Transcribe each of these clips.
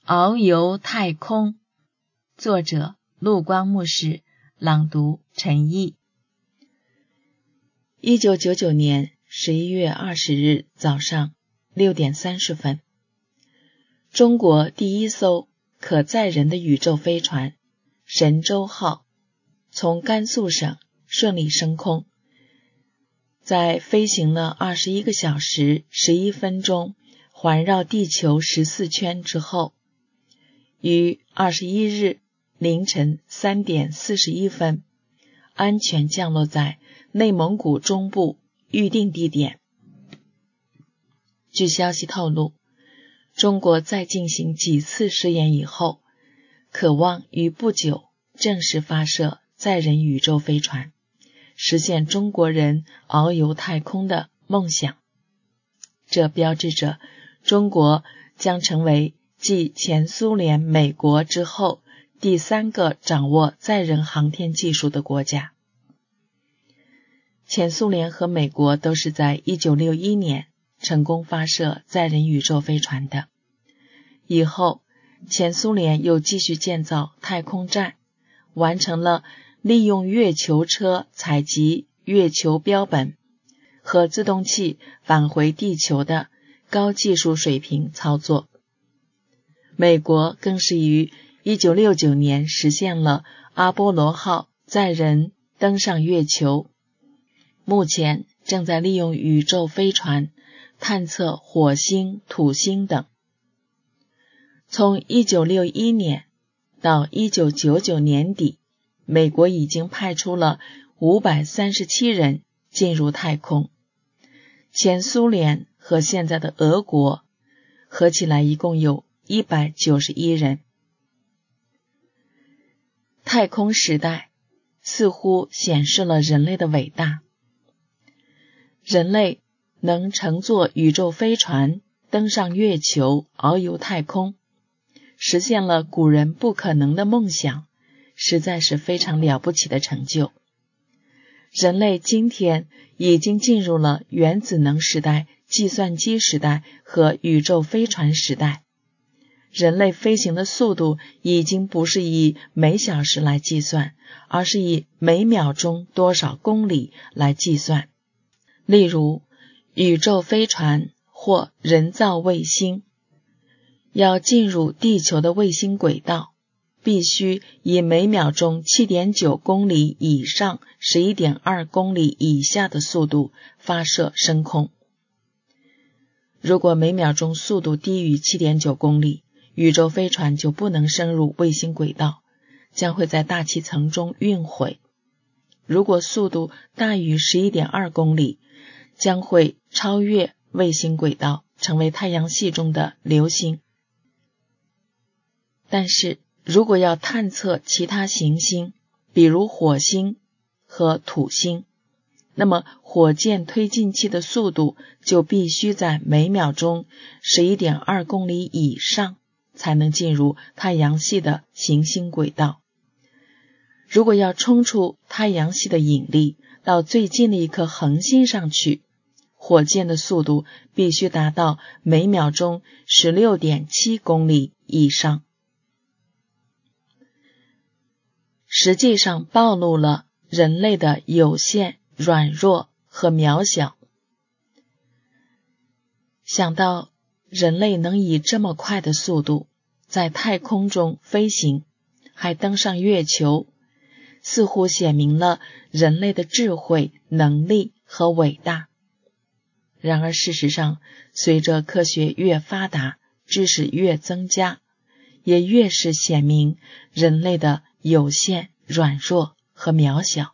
遨游太空，作者陆光牧师，朗读陈毅。1999年11月20日早上6点30分，中国第一艘可载人的宇宙飞船神舟号从甘肃省顺利升空，在飞行了21个小时11分钟，环绕地球14圈之后，于21日凌晨3点41分安全降落在内蒙古中部预定地点。据消息透露，中国在进行几次试验以后，渴望于不久正式发射载人宇宙飞船，实现中国人遨游太空的梦想。这标志着中国将成为继前苏联、美国之后第3个掌握载人航天技术的国家。前苏联和美国都是在1961年成功发射载人宇宙飞船的。以后，前苏联又继续建造太空站，完成了利用月球车采集月球标本和自动器返回地球的高技术水平操作。美国更是于1969年实现了阿波罗号载人登上月球，目前正在利用宇宙飞船探测火星、土星等。从1961年到1999年底，美国已经派出了537人进入太空，前苏联和现在的俄国合起来一共有191人。太空时代似乎显示了人类的伟大。人类能乘坐宇宙飞船登上月球，遨游太空，实现了古人不可能的梦想，实在是非常了不起的成就。人类今天已经进入了原子能时代、计算机时代和宇宙飞船时代。人类飞行的速度已经不是以每小时来计算，而是以每秒钟多少公里来计算。例如，宇宙飞船或人造卫星要进入地球的卫星轨道，必须以每秒钟 7.9 公里以上 11.2 公里以下的速度发射升空。如果每秒钟速度低于 7.9 公里，宇宙飞船就不能升入卫星轨道，将会在大气层中晕毁。如果速度大于 11.2 公里，将会超越卫星轨道，成为太阳系中的流星。但是如果要探测其他行星，比如火星和土星，那么火箭推进器的速度就必须在每秒钟 11.2 公里以上，才能进入太阳系的行星轨道。如果要冲出太阳系的引力，到最近的一颗恒星上去，火箭的速度必须达到每秒钟 16.7 公里以上。实际上暴露了人类的有限、软弱和渺小。想到人类能以这么快的速度在太空中飞行，还登上月球，似乎显明了人类的智慧、能力和伟大。然而事实上，随着科学越发达，知识越增加，也越是显明人类的有限、软弱和渺小。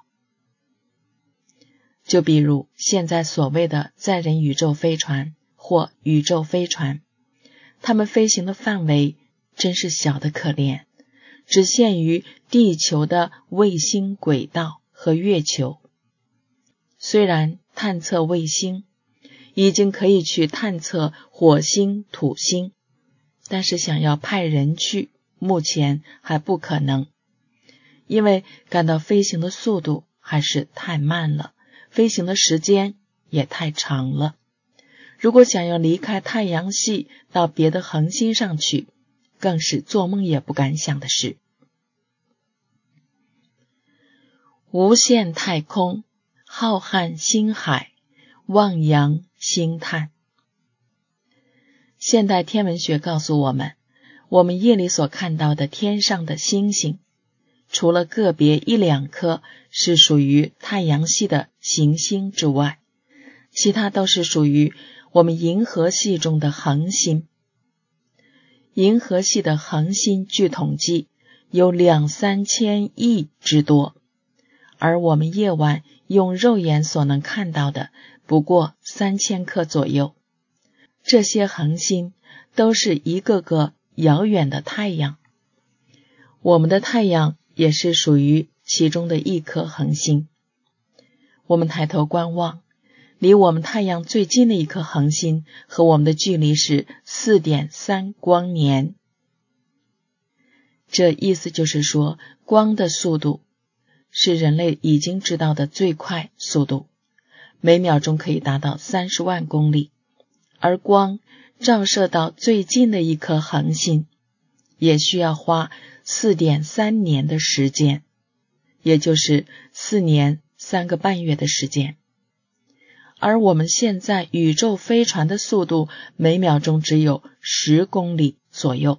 就比如现在所谓的载人宇宙飞船或宇宙飞船，它们飞行的范围真是小得可怜，只限于地球的卫星轨道和月球。虽然探测卫星已经可以去探测火星、土星，但是想要派人去，目前还不可能，因为感到飞行的速度还是太慢了，飞行的时间也太长了。如果想要离开太阳系到别的恒星上去， 更是做梦也不敢想的事。无限太空，浩瀚星海，望洋兴叹。现代天文学告诉我们，我们夜里所看到的天上的星星，除了个别一两颗是属于太阳系的行星之外，其他都是属于我们银河系中的恒星。银河系的恒星据统计有2-3千亿之多，而我们夜晚用肉眼所能看到的不过3000颗左右。这些恒星都是一个个遥远的太阳，我们的太阳也是属于其中的一颗恒星。我们抬头观望，离我们太阳最近的一颗恒星和我们的距离是 4.3 光年。这意思就是说，光的速度是人类已经知道的最快速度，每秒钟可以达到30万公里。而光照射到最近的一颗恒星，也需要花 4.3 年的时间，也就是4年3个半月的时间。而我们现在宇宙飞船的速度每秒钟只有10公里左右。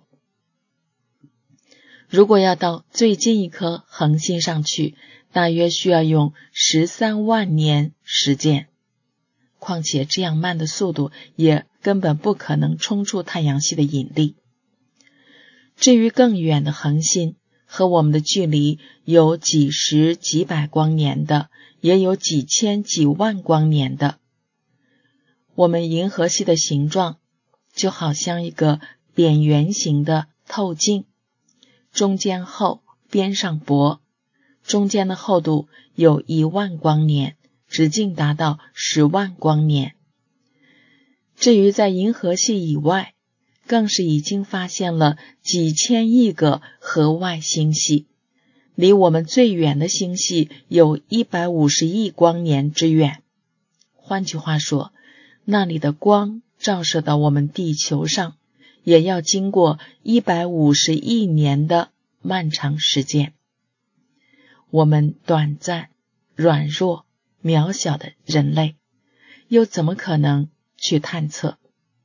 如果要到最近一颗恒星上去，大约需要用13万年时间。况且这样慢的速度也根本不可能冲出太阳系的引力。至于更远的恒星，和我们的距离有几十几百光年的，也有几千几万光年的。我们银河系的形状就好像一个扁圆形的透镜，中间厚，边上薄，中间的厚度有1万光年，直径达到10万光年。至于在银河系以外，更是已经发现了几千亿个河外星系，离我们最远的星系有150亿光年之远。换句话说，那里的光照射到我们地球上，也要经过150亿年的漫长时间。我们短暂、软弱、渺小的人类，又怎么可能去探测？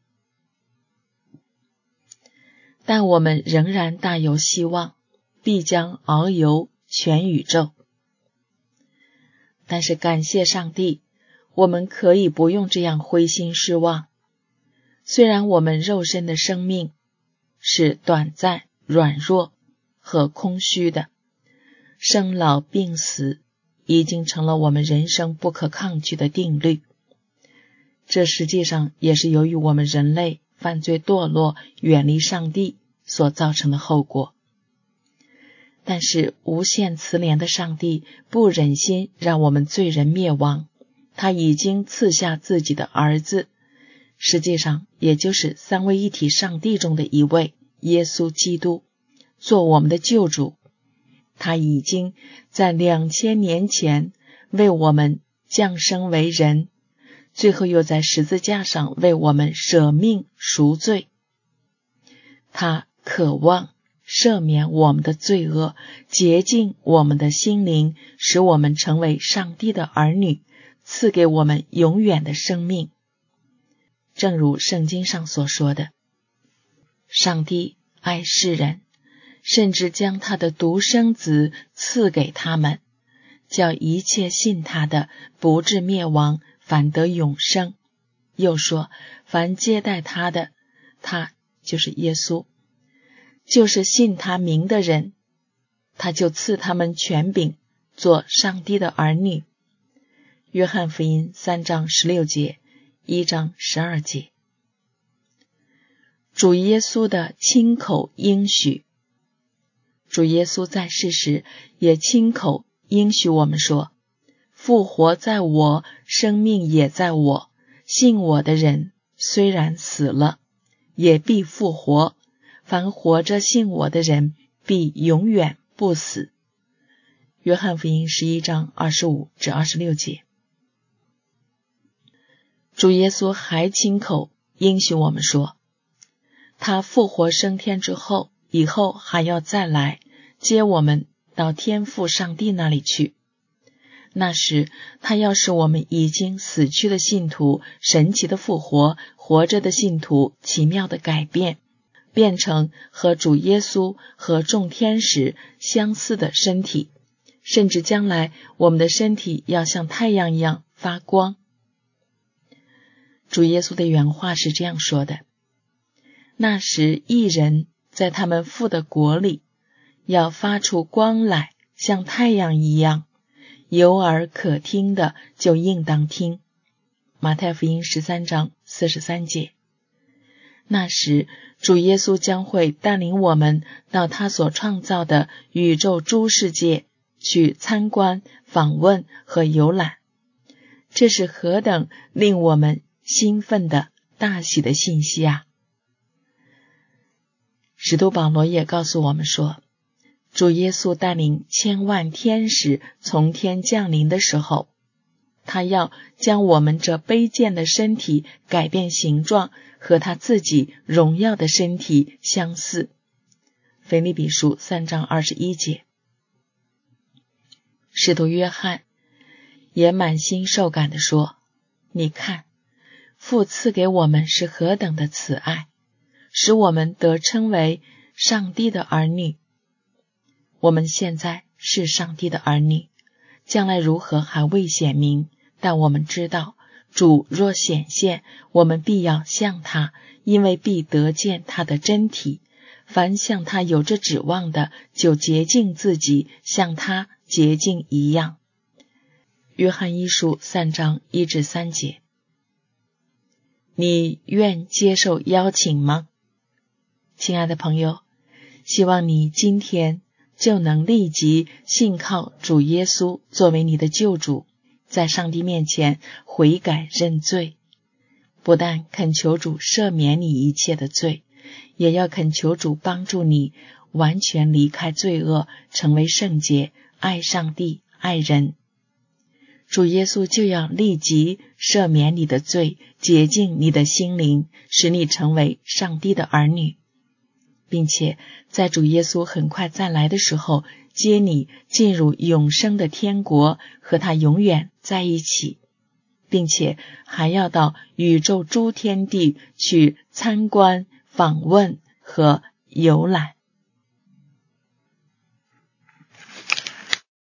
但我们仍然大有希望，必将遨游全宇宙。但是感谢上帝，我们可以不用这样灰心失望。虽然我们肉身的生命是短暂、软弱和空虚的，生老病死已经成了我们人生不可抗拒的定律。这实际上也是由于我们人类犯罪堕落，远离上帝所造成的后果。但是无限慈怜的上帝不忍心让我们罪人灭亡，他已经赐下自己的儿子，实际上也就是三位一体上帝中的一位，耶稣基督，做我们的救主。他已经在2000年前为我们降生为人，最后又在十字架上为我们舍命赎罪。他渴望赦免我们的罪恶，洁净我们的心灵，使我们成为上帝的儿女，赐给我们永远的生命。正如圣经上所说的，上帝爱世人，甚至将他的独生子赐给他们，叫一切信他的不至灭亡，反得永生。又说，凡接待他的，他就是耶稣，就是信他名的人，他就赐他们权柄，做上帝的儿女。约翰福音3章16节，1章12节。主耶稣的亲口应许，主耶稣在世时也亲口应许我们说，复活在我，生命也在我，信我的人虽然死了，也必复活，凡活着信我的人必永远不死。约翰福音11章25至26节。主耶稣还亲口应许我们说， 他复活升天之后，以后还要再来接我们到天父上帝那里去。那时他要使我们已经死去的信徒神奇的复活，活着的信徒奇妙的改变，变成和主耶稣和众天使相似的身体，甚至将来我们的身体要像太阳一样发光。主耶稣的原话是这样说的：那时义人在他们父的国里要发出光来，像太阳一样，有耳可听的就应当听。马太福音13章43节。那时主耶稣将会带领我们到他所创造的宇宙诸世界去参观、访问和游览。这是何等令我们兴奋的大喜的信息啊！使徒保罗也告诉我们说，主耶稣带领千万天使从天降临的时候，他要将我们这卑贱的身体改变形状，和他自己荣耀的身体相似。腓立比书3章21节。使徒约翰也满心受感地说，你看，父赐给我们是何等的慈爱，使我们得称为上帝的儿女。我们现在是上帝的儿女，将来如何还未显明，但我们知道，主若显现，我们必要像他，因为必得见他的真体。凡向他有着指望的，就洁净自己，像他洁净一样。约翰一书3章1至3节。你愿接受邀请吗？亲爱的朋友，希望你今天就能立即信靠主耶稣作为你的救主，在上帝面前悔改认罪，不但恳求主赦免你一切的罪，也要恳求主帮助你完全离开罪恶，成为圣洁，爱上帝，爱人。主耶稣就要立即赦免你的罪，洁净你的心灵，使你成为上帝的儿女，并且在主耶稣很快再来的时候，接你进入永生的天国，和他永远在一起，并且还要到宇宙诸天地去参观、访问和游览。